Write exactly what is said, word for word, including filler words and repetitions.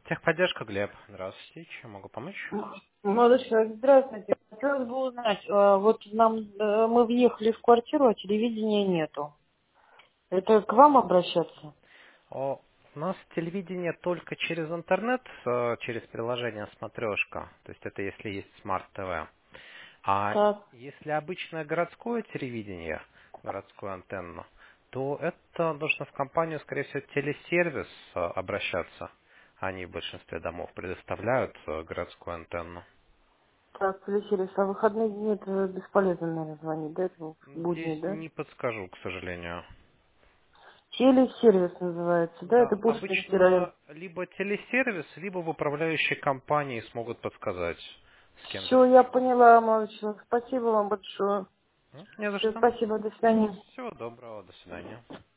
Техподдержка, Глеб. Здравствуйте, чем могу помочь? Молодой человек, здравствуйте. Хотелось бы узнать, э, вот нам, э, мы въехали в квартиру, а телевидения нету. Это к вам обращаться? О, у нас телевидение только через интернет, э, через приложение «Смотрешка». То есть это если есть смарт-ТВ. А Так. если обычное городское телевидение, городскую антенну, то это нужно в компанию, скорее всего, телесервис э, обращаться. Они в большинстве домов предоставляют э, городскую антенну. Так, Фелисирис, а в выходные дни это бесполезно, наверное, звонить, да? Это в Здесь будни, да? не подскажу, к сожалению. Телесервис называется, да? Это Да, Пушкинский район. обычно либо телесервис, либо в управляющей компании смогут подсказать, с кем Все, я связаться. поняла, молодой человек. Спасибо вам большое. М, Не за Все, что. спасибо, до свидания. Всего доброго, до свидания.